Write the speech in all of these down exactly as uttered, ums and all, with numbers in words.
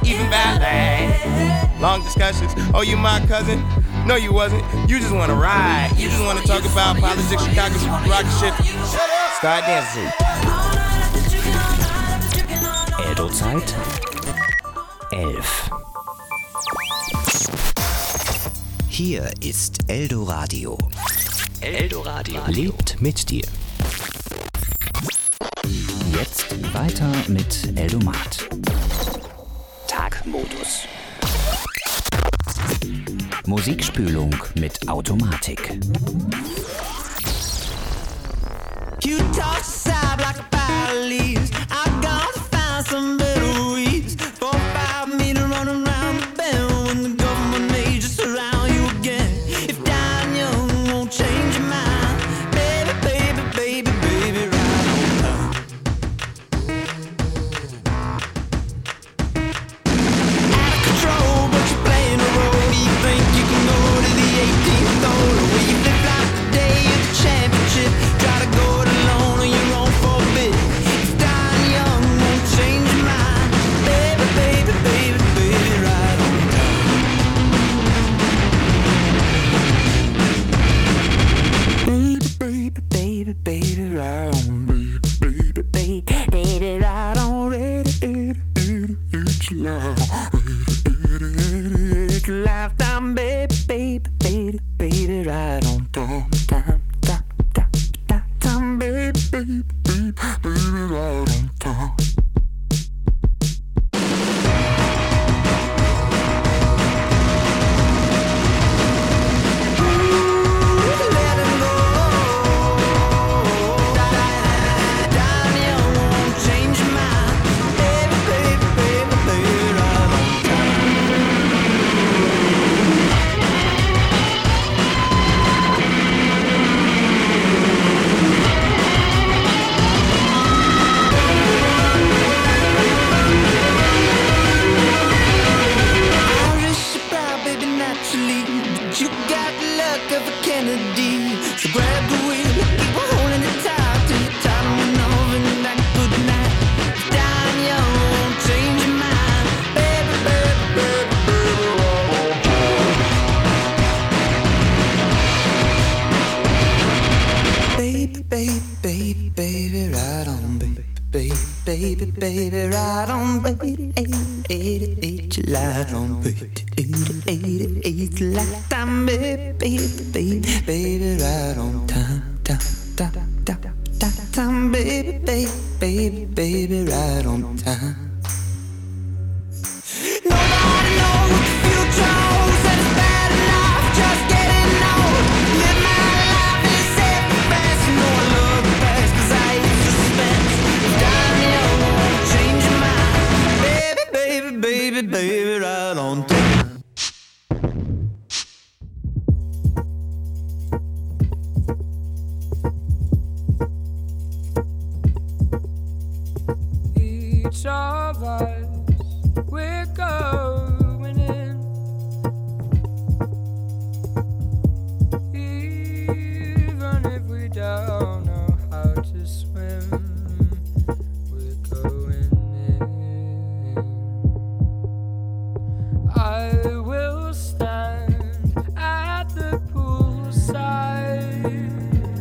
even valet. Long discussions, oh you my cousin? No you wasn't, you just wanna ride. You just wanna talk about politics, Chicago, rock shit. Start dancing. Eldo-Zeit elf. Hier ist Eldoradio. Eldoradio lebt mit dir. Jetzt weiter mit Eldomat. Tagmodus. Musikspülung mit Automatik. You toss aside like a pile of leaves. I gotta find some better weeds. Four, five me to run around the bend when the government may just surround you again. If dying young won't change your mind, baby, baby, baby, baby, right on time. Out of control, but you're playing a role. Do you think you can go to the eighteenth hole? Or will you flip like the day of the championship? Try to go it alone on your own for a bit. If dying young won't change your mind, baby, baby, baby, baby, right on time. Baby, baby, baby, baby, right on. Baby, baby, baby, baby, right on. It's life, lifetime, baby, baby, baby, baby, right on time, time, time, time, time, baby, baby, baby, baby, right on time. Baby, baby, ride on, baby, eight, eight, eight, light on, baby, eight, eight, eight, lifetime, baby, baby, baby, baby, ride on, time, time, time, time, time, time, baby, baby, baby, baby, ride on, time. Nobody knows what the future holds, and it's bad enough just getting old. Live my life in self-defense, you know I love the past 'cause I hate suspense. Dying young won't change your mind, baby, baby, baby, baby, right on time. Each of us, we're going in. Even if we don't know how to swim, we're going in. I will stand at the poolside,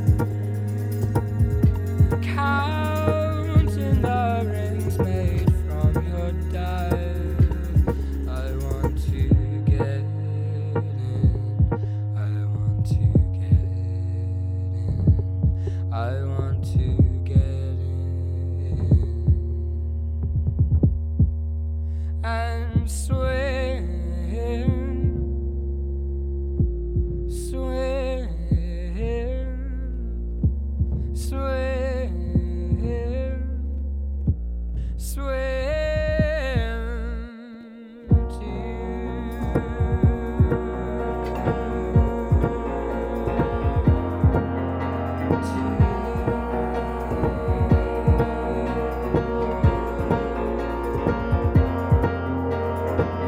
counting the rings made from your dive. I want to get in. I want to get in. I want to get in and swim, swim, swim, swim to you.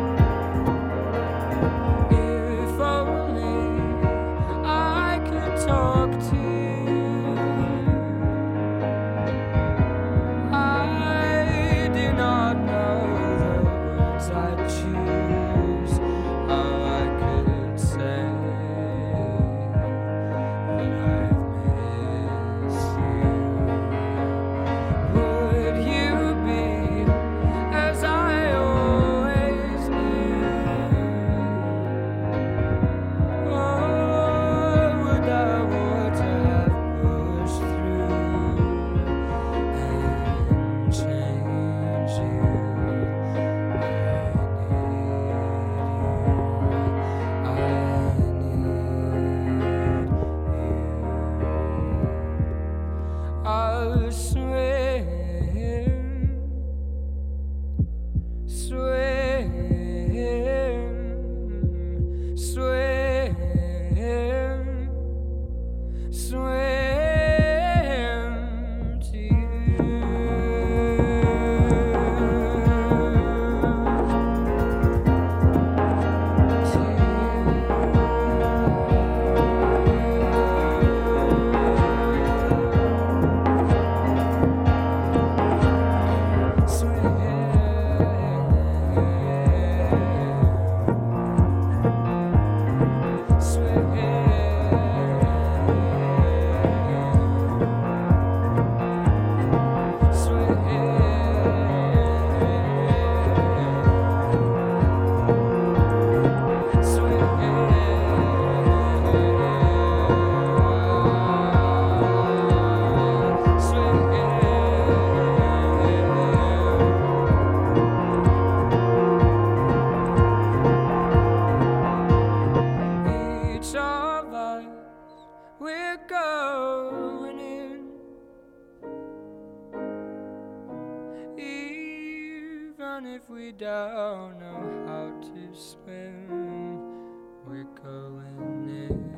don't know how to swim, we're going in.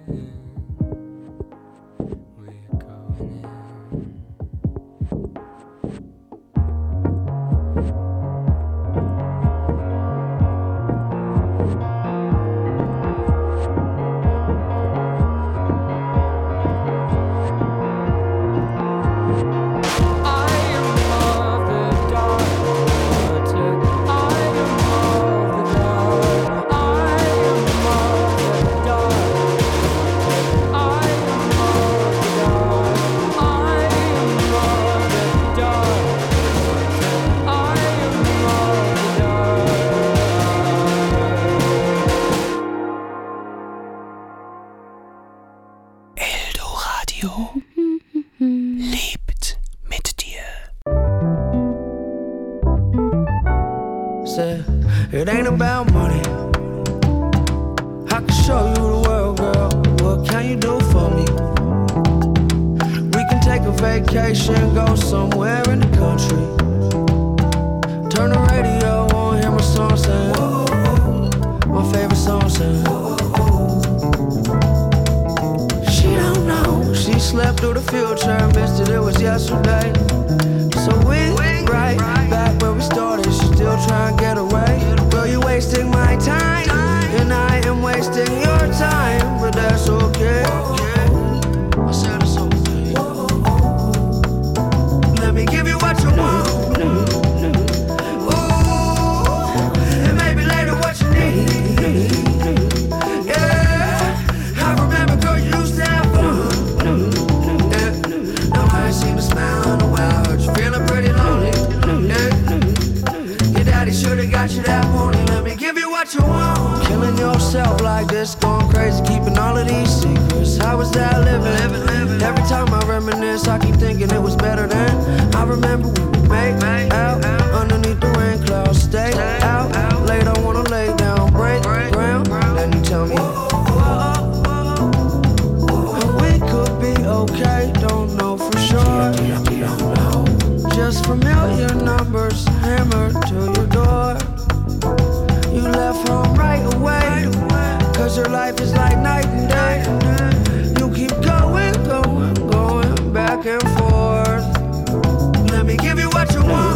We're going in. Lebt mit dir. Said, it ain't about money. I can show you the world, girl. What can you do for me? We can take a vacation, go somewhere in the country. Turn the radio on, hear my song saying, my favorite song saying. She don't know, she slept through the future, missed it, it was yesterday. So we right back where we started, she still trying to get away. Girl, you wasting my time, and I am wasting your time, but that's okay. I said it's okay. Let me give you what you want. Ooh, and maybe later what you need. Yeah, I remember, girl, you used to have fun. Yeah, now I ain't seen a smile in a while. Heard you feeling pretty lonely. Yeah, your daddy should've got you that morning. Let me give you what you want. Killing yourself like this, going crazy, keeping all of these secrets. How was that living? living, living. Every time I reminisce, I keep thinking it was better then. I remember we would make out underneath the rain clouds. Stay out late, I wanna lay down, break ground. Then you tell me we could be okay, don't know for sure. Just familiar numbers hammered to your door. You left home right away, cause your life is like night and day. You keep going, going, going back and forth. Let me give you what you want.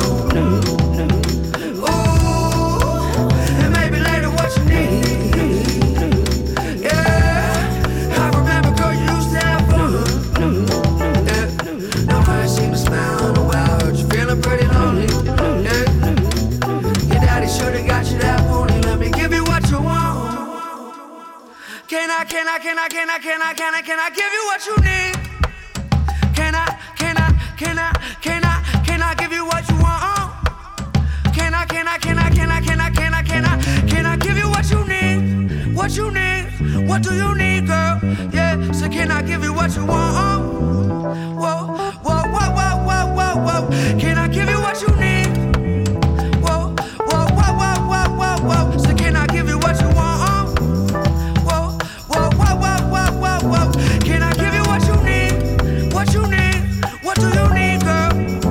Ooh, and maybe later what you need. Yeah, I remember, girl, you used to have fun. Yeah, now I ain't seen a smile in a while. Heard you feeling pretty lonely. Yeah, your daddy should've got you that morning. Let me give you what you want. Can I, can I, can I, can I, can I, can I, can I give you what you need? Can I, can I, can I, can I, can I give you what you want? Can I, can I, can I, can I, can I, can I, can I, can I give you what you need? What you need? What do you need, girl? Yeah, so can I give you what you want? Whoa, whoa, whoa, whoa, whoa, whoa, whoa. Can I give you what you need? Whoa, whoa, whoa, whoa, whoa, whoa, whoa. So can I give you what you want? Whoa, whoa, whoa, whoa, whoa, whoa, whoa. Can I give you what you need? What you need? What do you need, girl?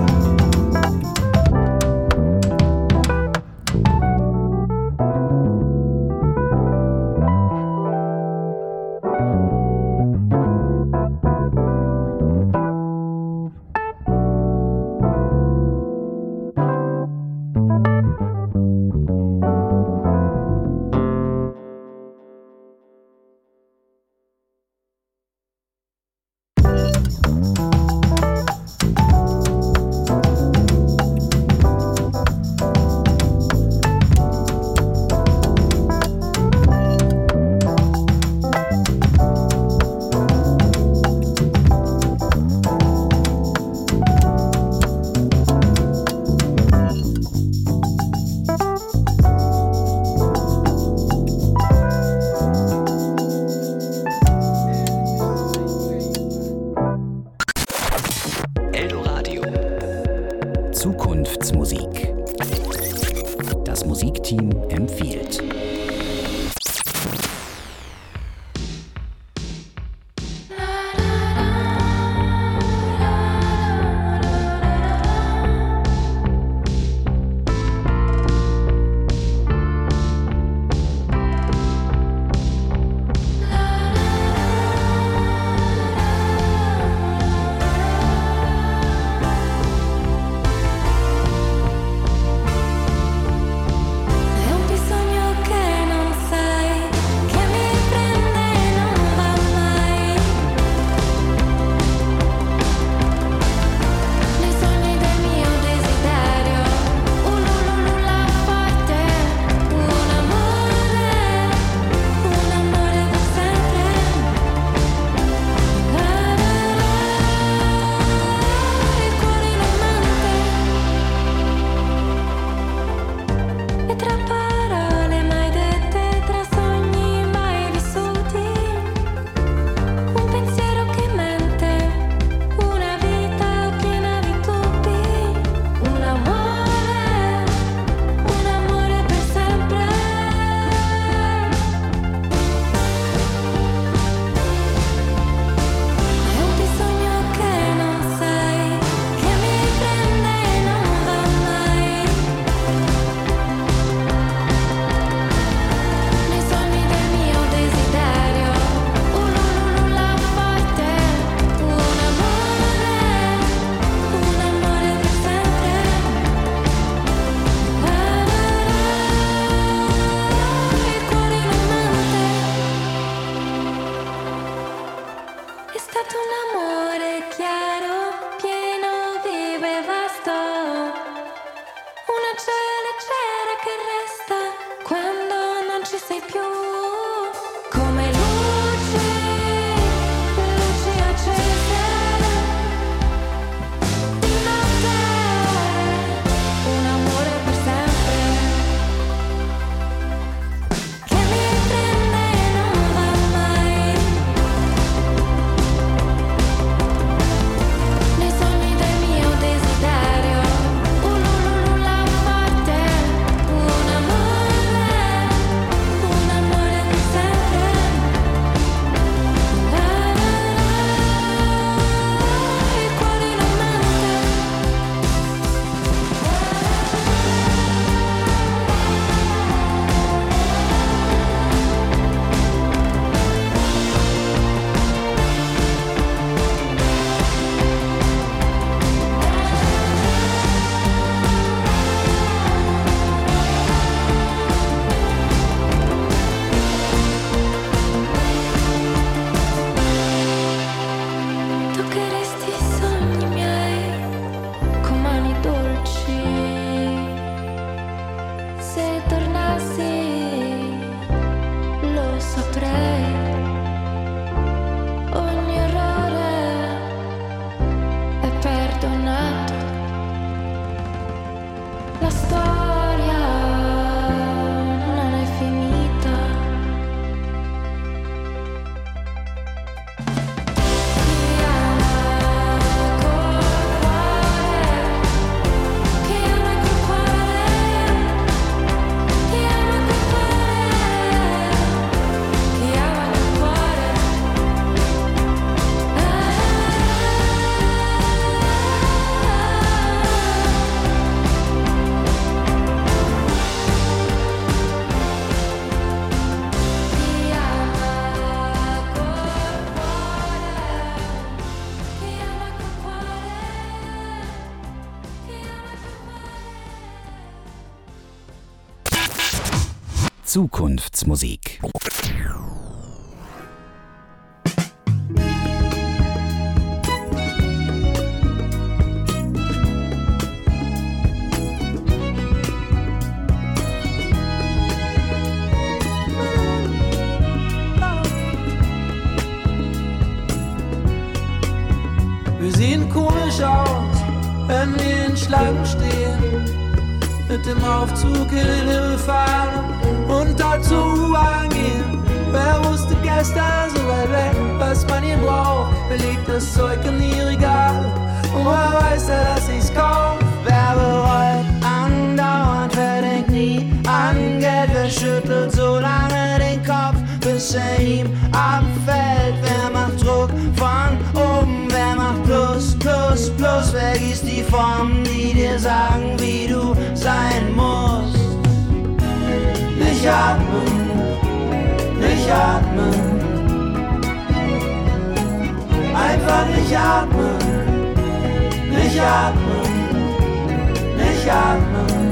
Zukunftsmusik. Das Musikteam empfiehlt. Zukunftsmusik. Wir sehen komisch aus, wenn wir in Schlangen stehen, mit dem Aufzug in den Himmel fahren und dort zur U-Bahn gehen. Wer wusste gestern so weit weg, was man hier braucht? Wer legt das Zeug in die Regale und woher weiß er, dass ich's kauf? Wer bereut andauernd, verdenkt nie an Geld, wer schüttelt so lange den Kopf, bis er ihm abfällt? Wer macht Druck von oben, wer macht Plus, Plus, Plus? Wer gießt die Formen, die dir sagen, wie du sein musst? Nicht atmen, nicht atmen, einfach nicht atmen, nicht atmen, nicht atmen.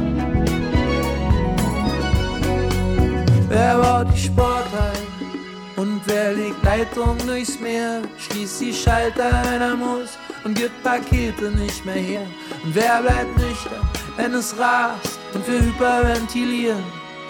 Wer baut die Sporthallen und wer legt Leitungen durchs Meer? Schließt die Schalter, wenn er muss und gibt Pakete nicht mehr her. Und wer bleibt nüchtern, wenn es rast und wir hyperventilieren?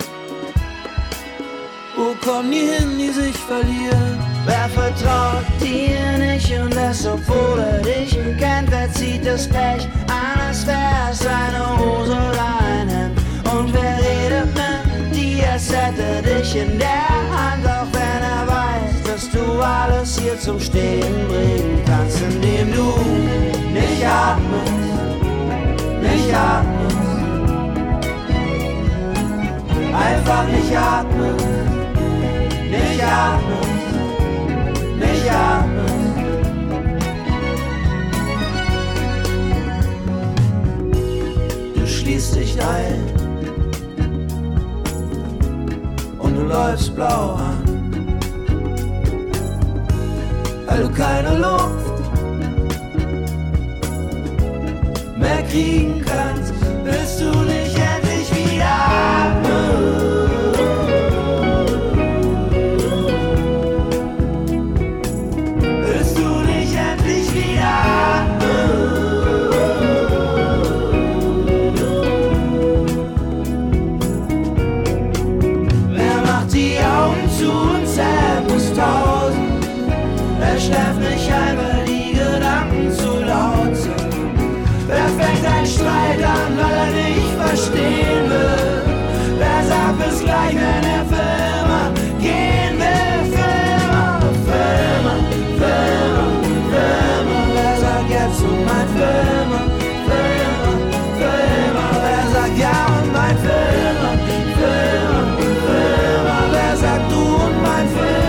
Wo kommen die hin, die sich verlieren? Wer vertraut dir nicht und das, obwohl er dich kennt? Wer zieht das Pech an, als wär's seine Hose oder ein Hemd? Und wer redet mit dir, als hätte dich in der Hand? Auch wenn er weiß, dass du alles hier zum Stehen bringen kannst, indem du nicht atmest, nicht atmest, einfach nicht atmest, nicht atmest. Nicht atmen. Du schließt dich ein und du läufst blau an, weil du keine Luft mehr kriegen kannst. Willst du nicht endlich wieder atmen? Schläft nicht ein, weil die Gedanken zu laut sind. Wer fängt einen Streit an, weil er nicht verstehen will? Wer sagt bis gleich, wenn er für immer gehen will? Für immer, für immer, für immer, für immer. Wer sagt jetzt und mein für immer, für immer, für immer. Wer sagt ja und mein für immer, für immer, für immer. Wer sagt du und mein für immer?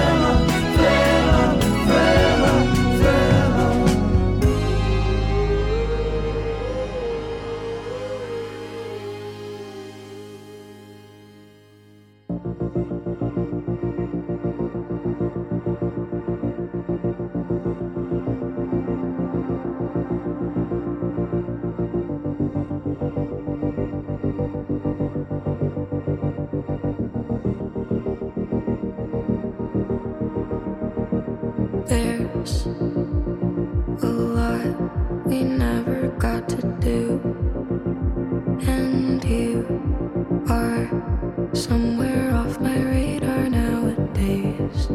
There's a lot we never got to do, and you are somewhere off my radar nowadays.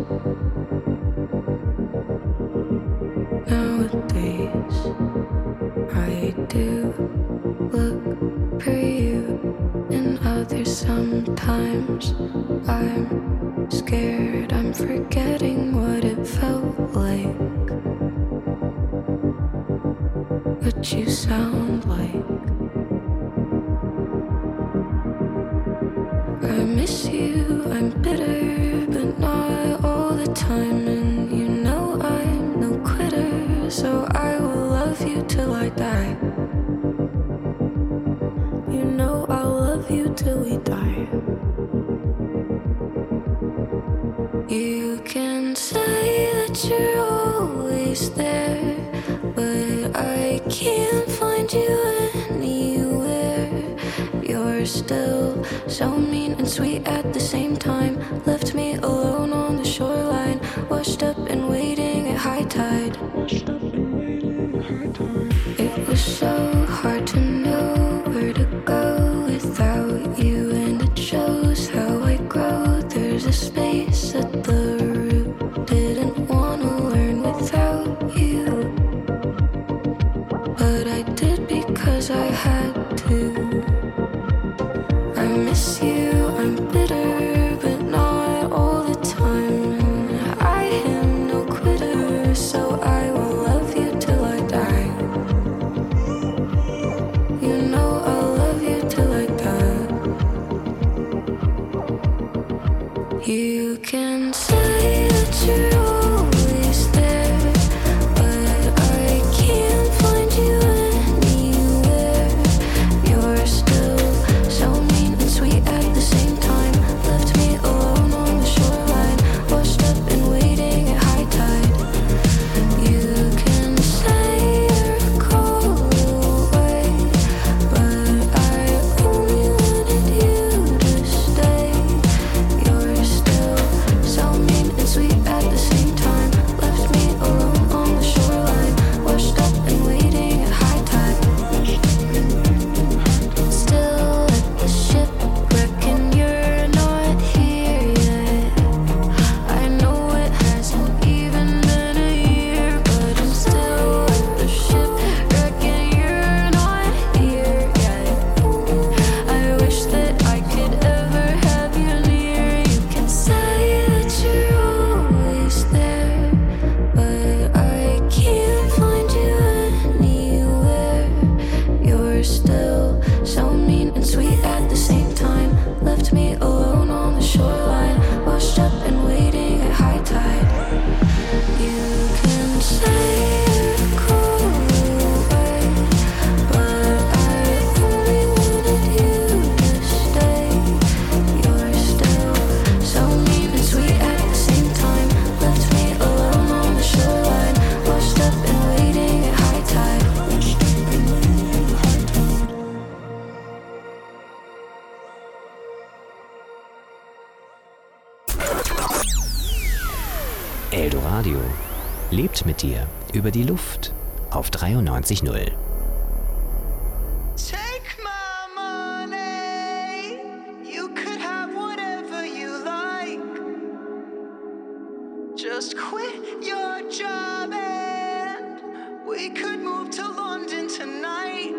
Nowadays, I do look for you in others sometimes. I'm scared I'm forgetting what it felt like, what you sound like. I miss you, I'm bitter, but not all the time. And you know I'm no quitter, so I will love you till I die. You know I'll love you till we die. You can say that you're always there, but I can't find you anywhere. You're still so mean and sweet at the same time. Left me alone on the shoreline, washed up and waiting at high tide. It was so hard to know where to go without you, and it shows how I grow. There's a space at the root, didn't want to learn without you, but I did because I had to. I miss you, I'm bitter, but not all the time. I am no quitter, so I will love you till I die. You know I'll love you till I die. You can say that you're always there, but I can't find you anywhere. You're still so mean and sweet at the same time. Left me alone on the shoreline, washed up and waiting at high tide. You can say you're cold away, but I only wanted you to stay. You're still so mean and sweet at the same time. Left me alone on the shoreline, washed up and waiting at high tide. Still at the shipwreck and you're not here yet. I know it hasn't even been a year, but I'm still at the shipwreck and you're not here yet. I wish that I could ever have you near. You can say that you're always there, but I can't find you anywhere. You're still so mean and sweet at the same time. Left me alone on the shoreline, washed up and waiting at high tide. You can say you're cold away, but I only wanted you to stay. You're still so mean and sweet at the same time. Left me alone on the shoreline, washed up and waiting at high tide. Eldoradio lebt mit dir über die Luft auf dreiundneunzig Komma null. Take my money. You could have whatever you like. Just quit your job and we could move to London tonight.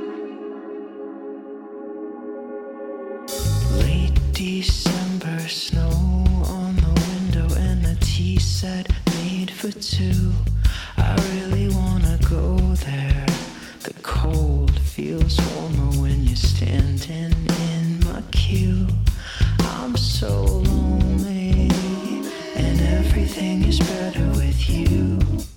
Late December snow on the window and a tea set made for two. I really wanna go there. The cold feels warmer when you're standing in my queue. I'm so lonely and everything is better with you.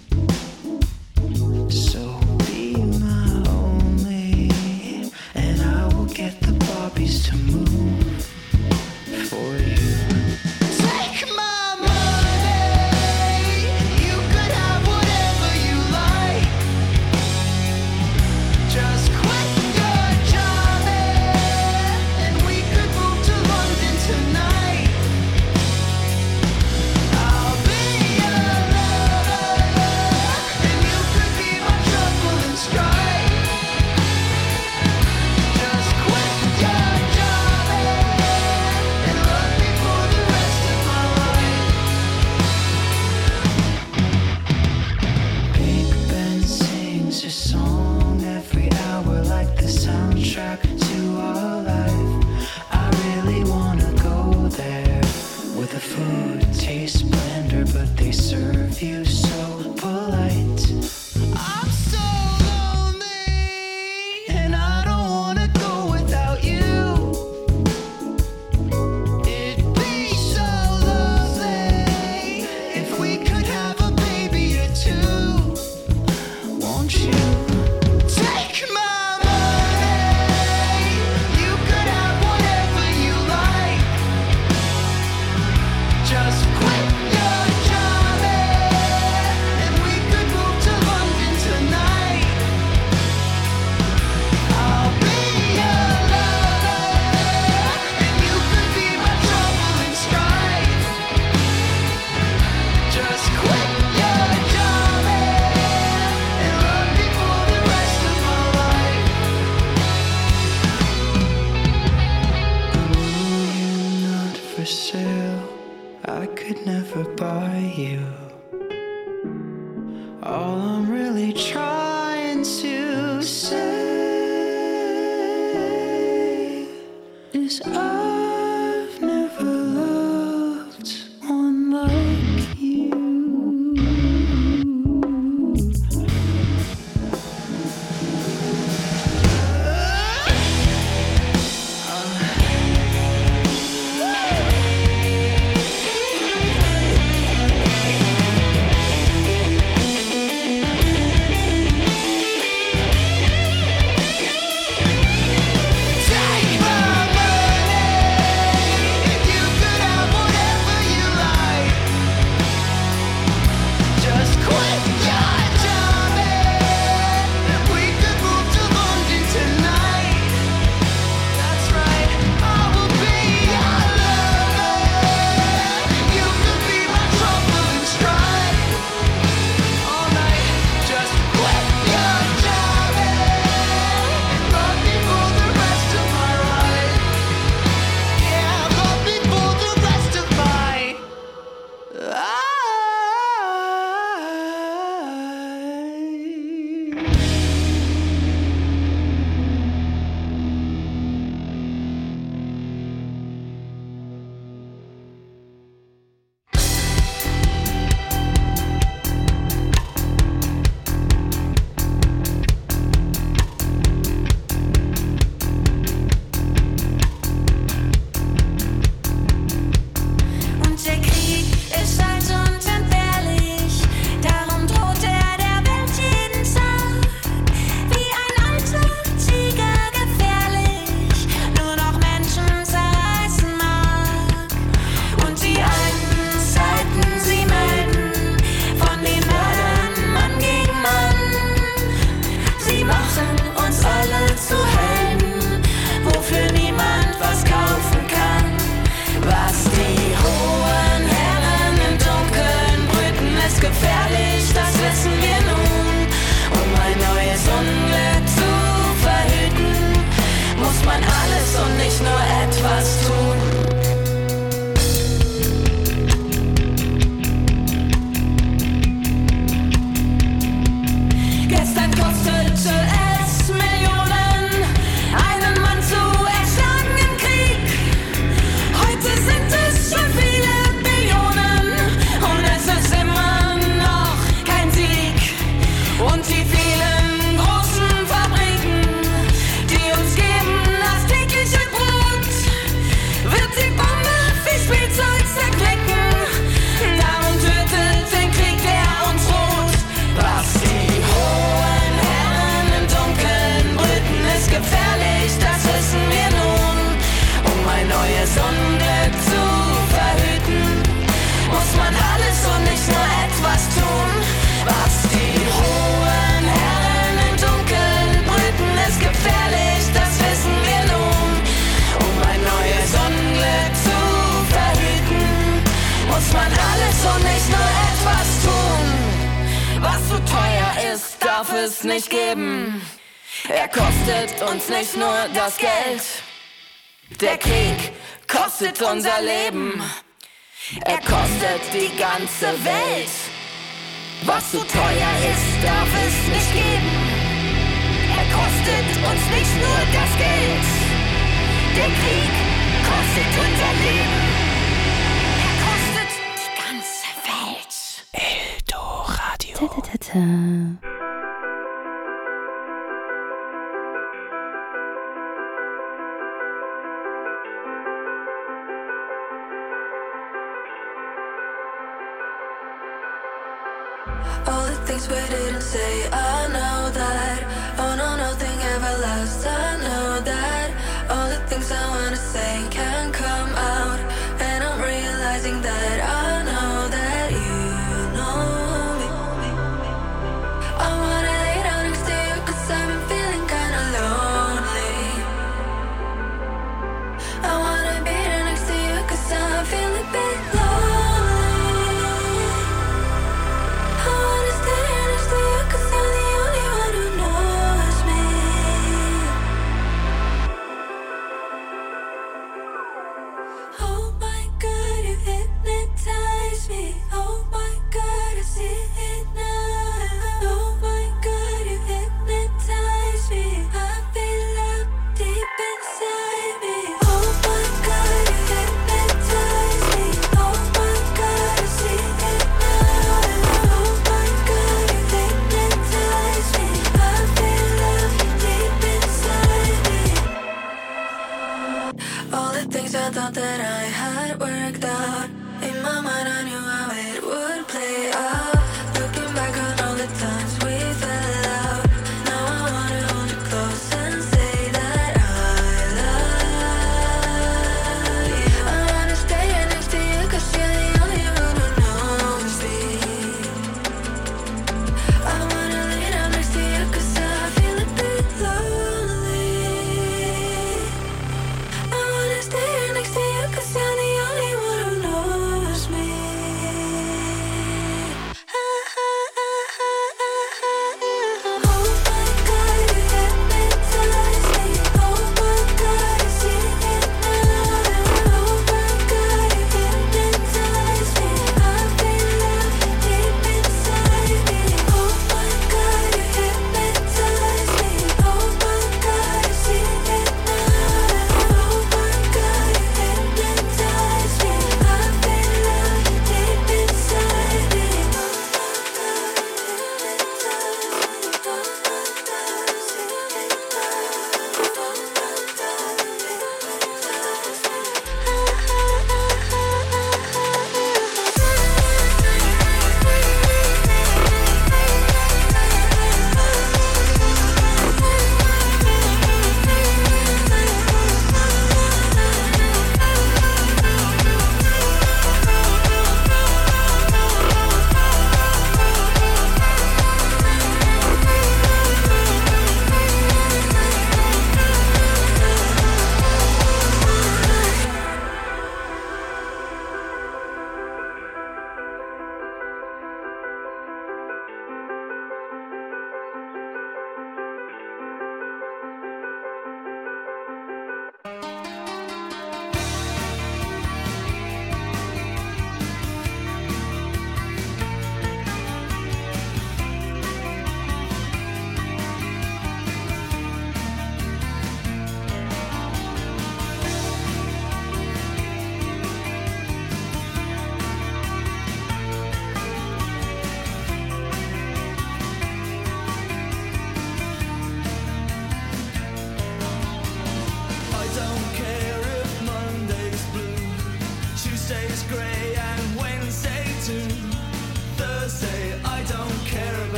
So be my only, and I will get the Barbies to move for you. Take my money. You could have whatever you like. Just quit your job and we could move to London tonight. I'll be your lover and you could be my trouble and strife. Just quit your job and love me for the rest of my life. Big Ben sings a song every hour like the soundtrack to our life. I really wanna go there where the food tastes blender but they serve you so polite. I'm so lonely and I don't wanna go without you. It'd be so lovely if we could have a baby or two. Won't you take my money? You could have whatever you like. Just quit your job sale. I could never buy you. All I'm really trying to say is I've never loved one like you. Es nicht geben. Er kostet uns nicht nur das Geld. Der Krieg kostet unser Leben. Er kostet die ganze Welt. Was so teuer ist, darf es nicht geben. Er kostet uns nicht nur das Geld. Der Krieg kostet unser Leben. Er kostet die ganze Welt. Eldoradio. Ta-ta-ta-ta. All the things we didn't say, I know that. Oh no, nothing ever lasts, I know that. All the things I wanna say can't come out. And I'm realizing that I know that you know me. I wanna lay down next to you cause I've been feeling kinda lonely. I wanna be there next to you cause I'm feeling a bit lonely. Oh my God.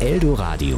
Eldoradio.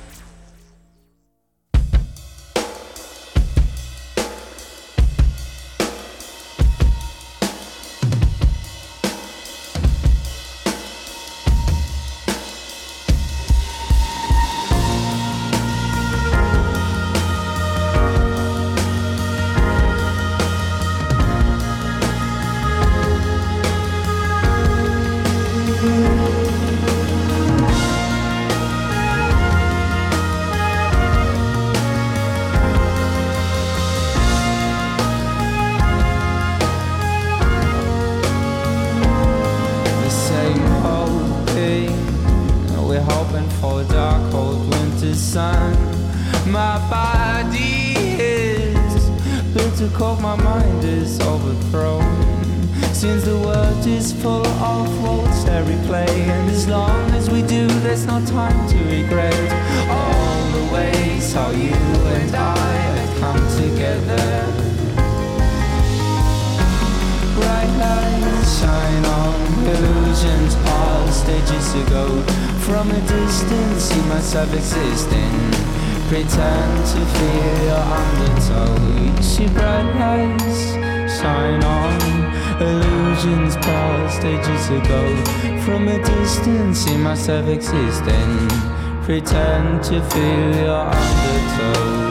Existing, pretend to feel your undertow. You see bright lights shine on, illusions past ages ago. From a distance, see myself existing, pretend to feel your undertow.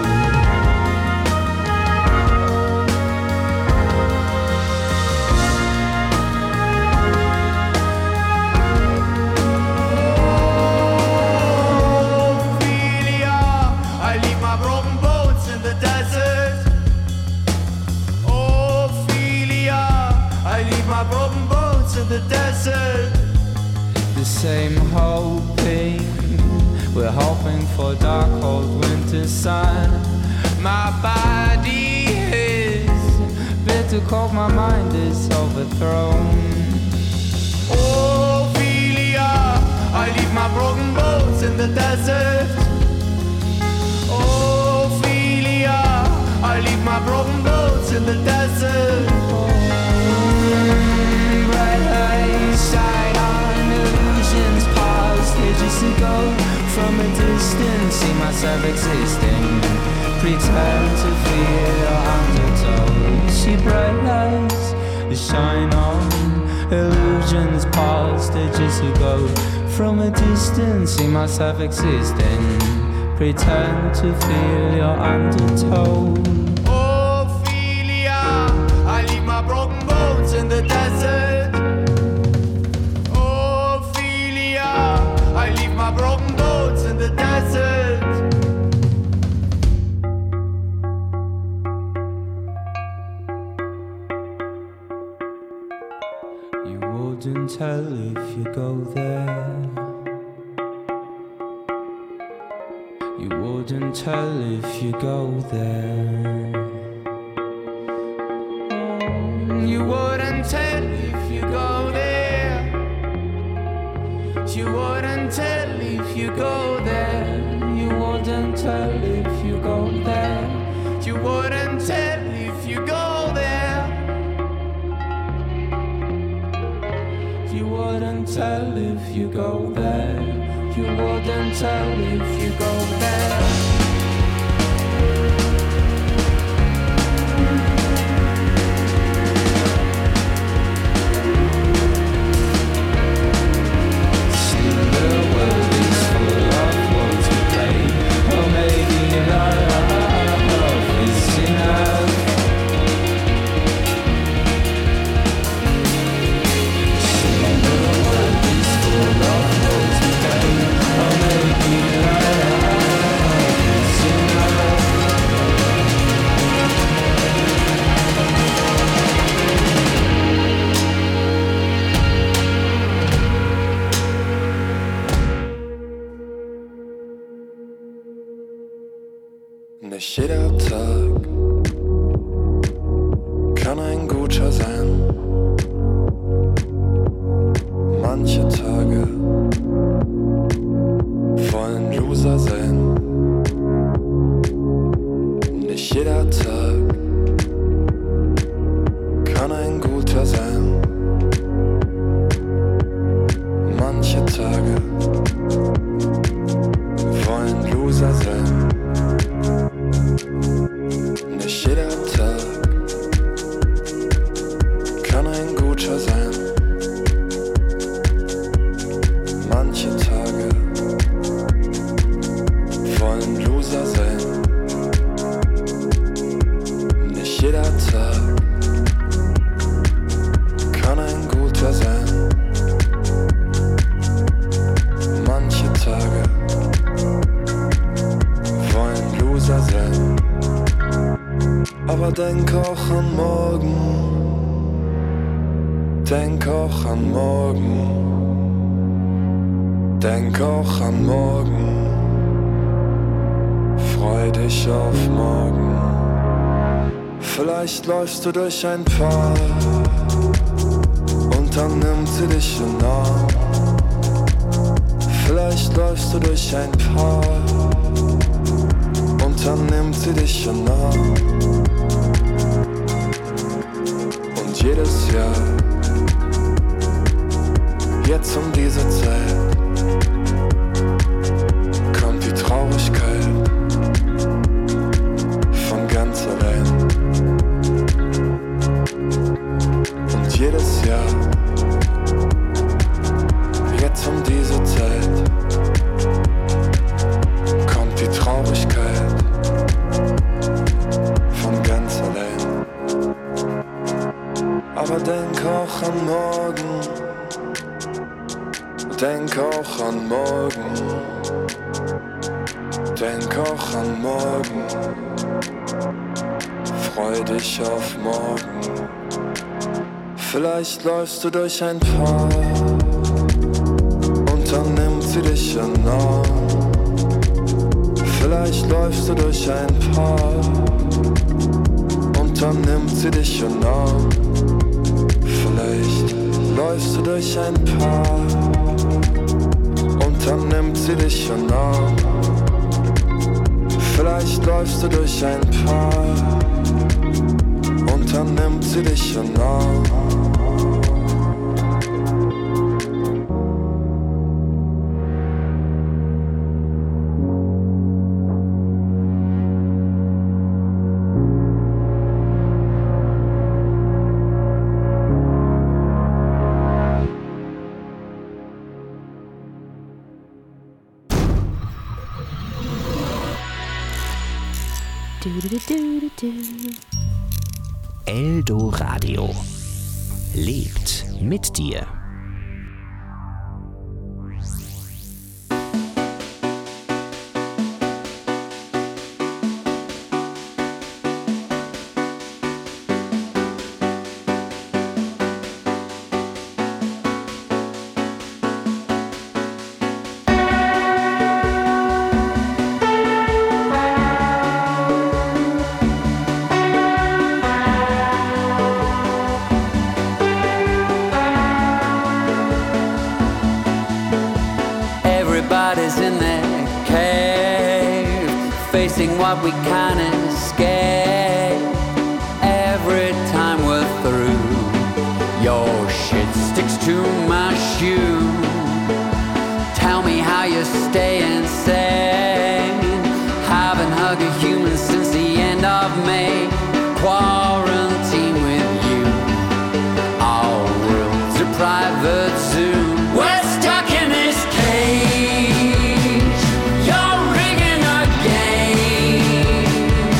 Same hoping, we're hoping for dark cold winter sun. My body is bitter cold, my mind is overthrown. Ophelia, I leave my broken bones in the desert. Ophelia, I leave my broken bones in the desert. Bright lights shine on, illusions past ages ago. From a distance, see myself existing, pretend to feel your undertow. See bright lights shine on, illusions past ages ago. From a distance, see myself existing, pretend to feel your undertow. Ophelia, I leave my broken bones in the desert. Ophelia, I leave my broken bones in the desert. You wouldn't tell if you go there. You wouldn't tell if you go there. Oh, you wouldn't tell if you go there. You wouldn't tell if you go there. You wouldn't tell if you go there. You wouldn't tell if you go there. You wouldn't tell if you go there. You wouldn't tell if you go there. Nicht jeder Tag kann ein guter sein. Manche Tage wollen Loser sein. Nicht jeder Tag kann ein guter sein. Manche Tage Tag kann ein guter sein. Manche Tage wollen Loser sein. Aber denk auch an morgen, denk auch an morgen, denk auch an morgen. Freu dich auf morgen. Vielleicht läufst du durch ein Park und dann nimmt sie dich in den Arm. Vielleicht läufst du durch ein Park und dann nimmt sie dich in den Arm. Und jedes Jahr, jetzt um diese Zeit, kommt die Traurigkeit von ganz allein. Und jedes Jahr, jetzt um diese Zeit, kommt die Traurigkeit von ganz allein. Aber denk auch an morgen, denk auch an morgen, denk auch an morgen. Freu dich auf morgen. Vielleicht läufst du durch ein Park und dann nimmt sie dich in den Arm. Vielleicht läufst du durch ein Park und dann nimmt sie dich in den Arm. Vielleicht läufst du durch ein Park und dann nimmt sie dich in den Arm. Vielleicht läufst du durch ein Park und dann nimmt sie dich in den Arm. Eldoradio lebt mit dir. Everybody's in their cave, facing what we can't escape. Every time we're through, your shit sticks to my shoe. Tell me how you're staying sane. Haven't hugged a human since the end of May. Quarantine with you, our world's a private zoo. We're stuck in this cage. You're rigging a game.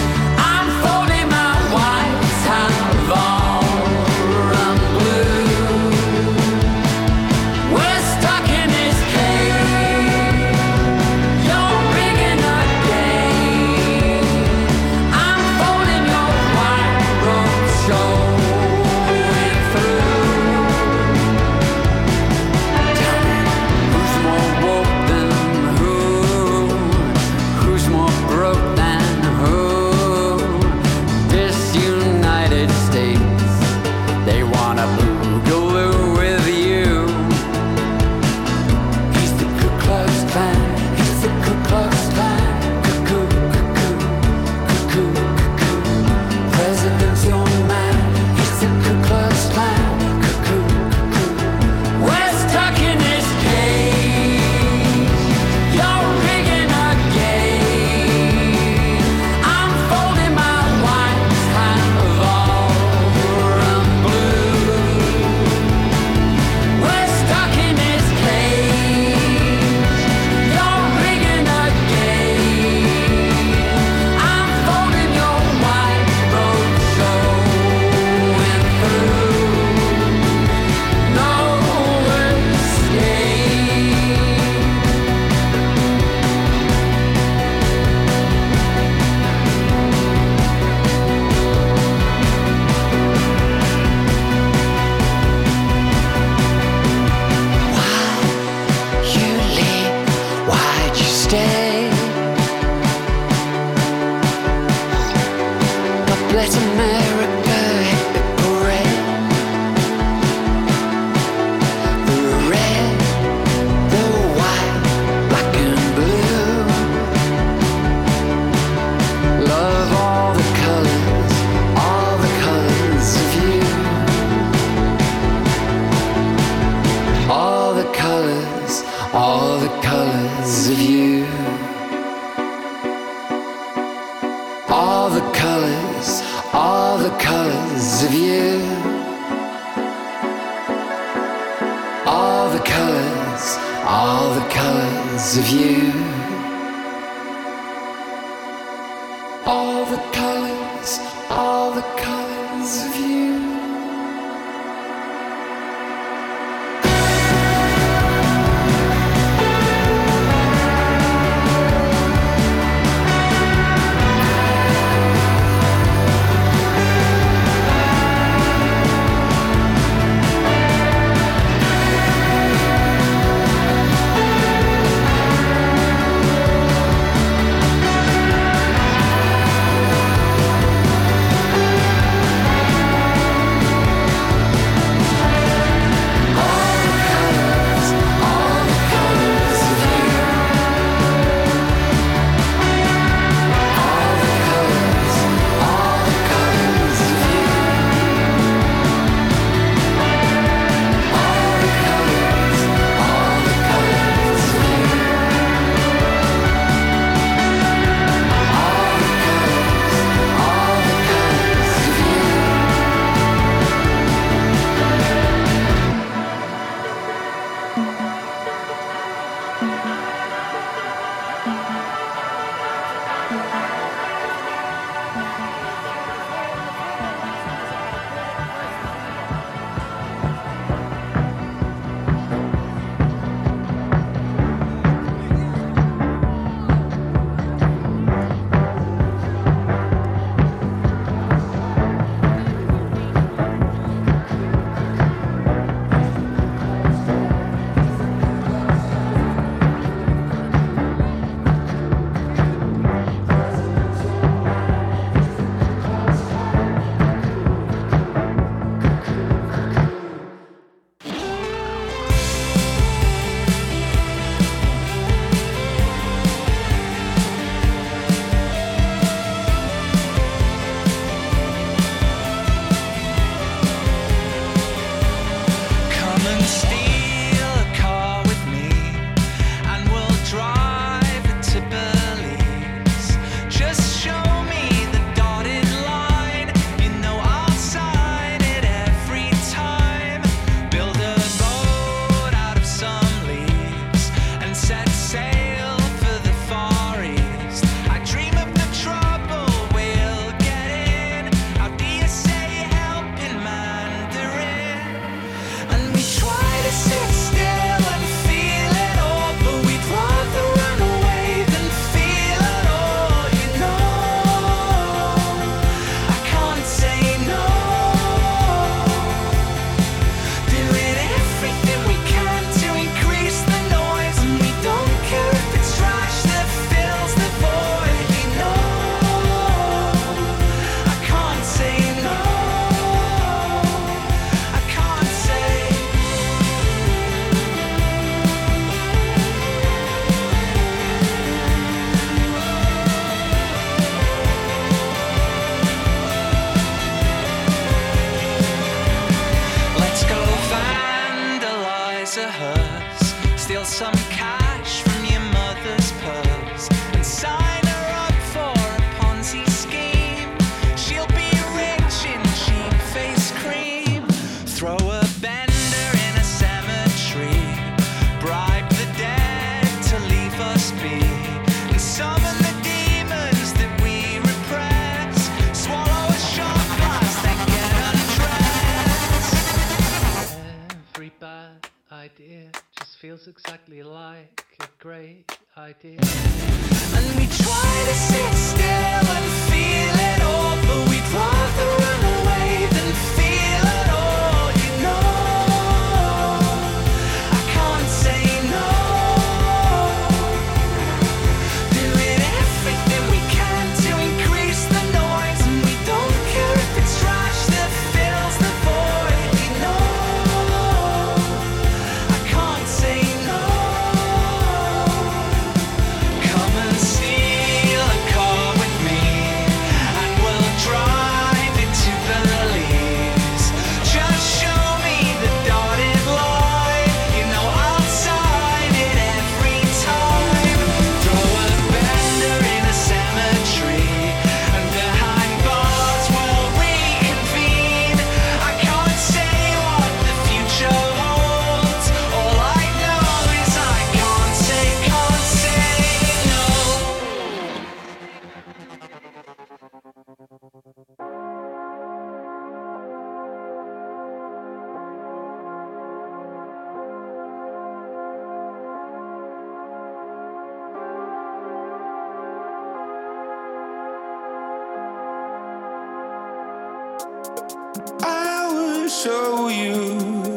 of you. All the colors, all the colors of you. All the colors, all the colors of you. Feels exactly like a great idea. And we try to sit still and feel it all, but we'd rather run away than feel it all, you know. I can't say no. Doing everything we can to increase the noise, and we don't care if it's trash that fills the void, you know. I can't say no. Come and steal a car with me, and we'll drive it show you.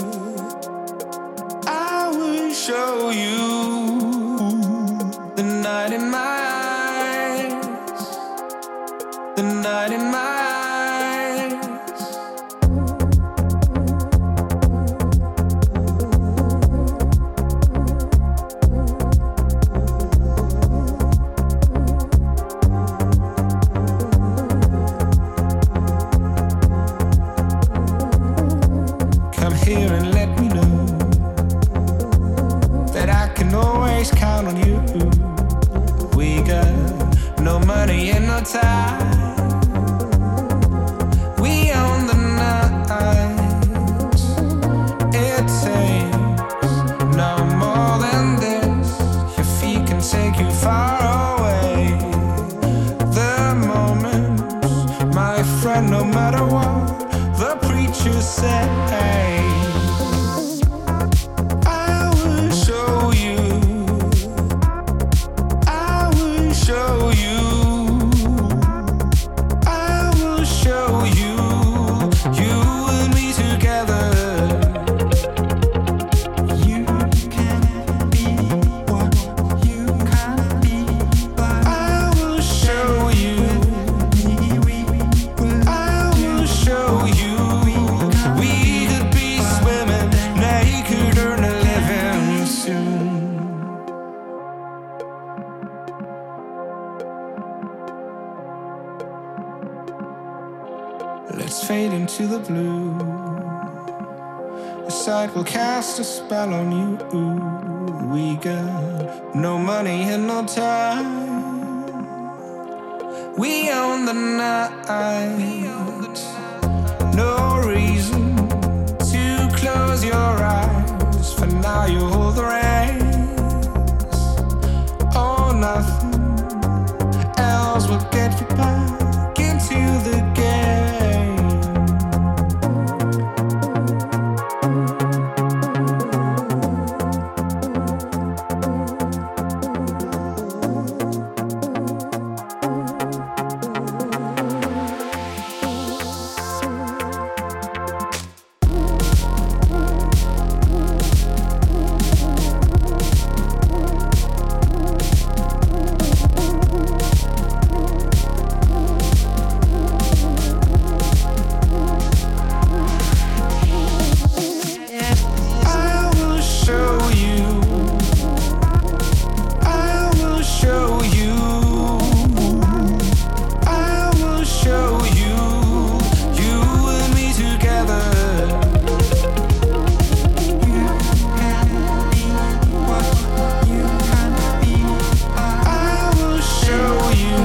I will show you the night in my eyes, the night in my eyes. Come here and let me know that I can always count on you. We got no money and no time. We own the night. It takes no more than this. Your feet can take you far away. The moments, my friend, no matter what the preacher say, I will show you. I will show you. I will show you. You and me together. You can be what you can be, but I will show you. I will show you. We could be swimming naked, earn a living soon. Let's fade into the blue. The sight will cast a spell on you. We got no money and no time. We own the night. No reason to close your eyes. For now you hold the reins. Oh, nothing else will get you back into the game. I will show you. I will show you. I will show you. You and me together. You can be what you can be. I will show you.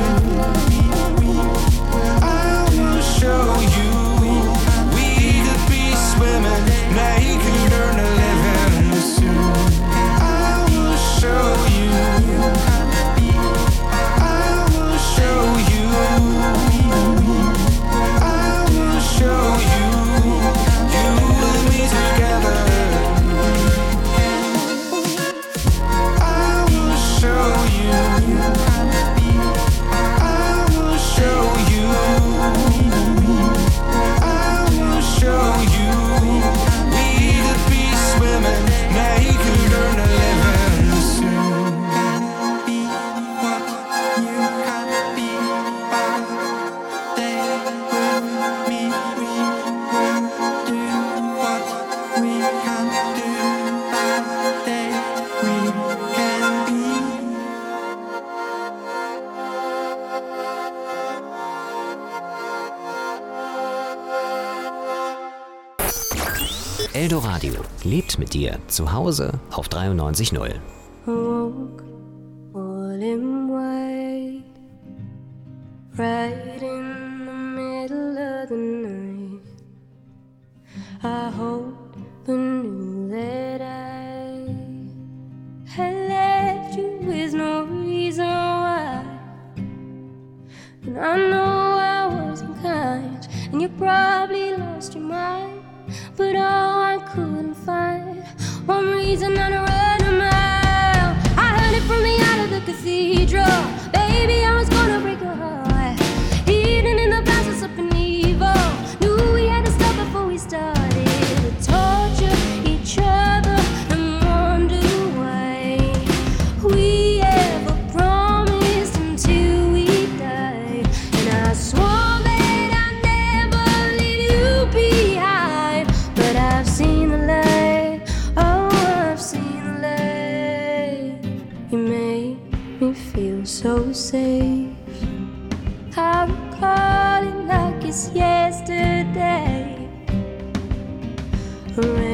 I will show you. We could be swimming naked, earn a living soon. I will show you. I will show you. I will show you. You and me together. I will show you. I will show you. I will show you. We could be swimming naked, earn a living soon. Be what you can be, but stay with me. We will do what we can do, but stay we can be. Eldoradio lebt mit dir zu Hause auf dreiundneunzig Komma null. Awoke all in white, right in the middle of the night. I hope I knew that I had left you with no reason why. And I know I wasn't kind, and you probably lost your mind. But oh, I couldn't find one reason not to run a mile. I heard it from the out of the cathedral. Baby, I was gonna break your heart. Hidden in the passes up in evil. Knew we had to stop before we started. rain.